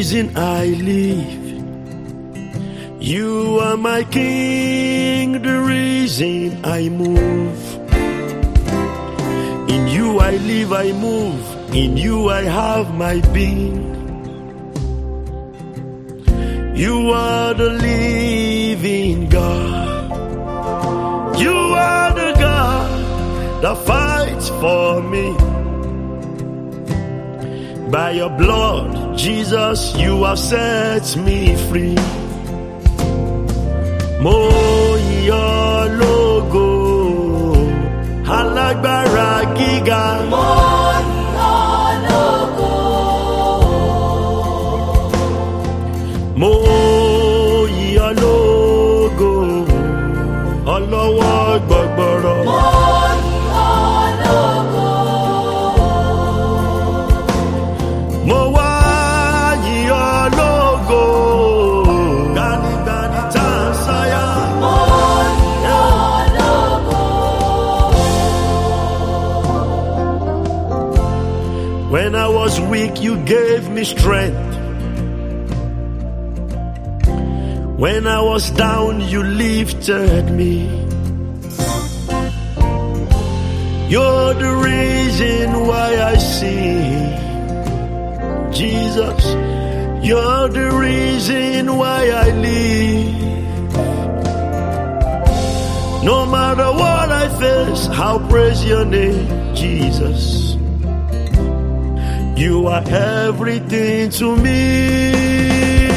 reason I live. You are my King, the reason I move. In you I live, I move. In you I have my being. You are the living God. You are the God that fights for me. By your blood, Jesus, you have set me free. Mo yọ̀ lógo, alágbára gíga. Mo yọ̀ lógo. Mo yọ̀ lógo, ọlọ́wọ́ gbọgbọrọ. Mo yọ̀ lógo. Mo wá yọ̀ lógo, gbanigbani tá a sáyà. Mo yọ̀ lógo. When I was weak, you gave me strength. When I was down, you lifted me. You're the reason why I sing. Jesus, you're the reason why I live. No matter what I face, I'll praise your name, Jesus. You are everything to me.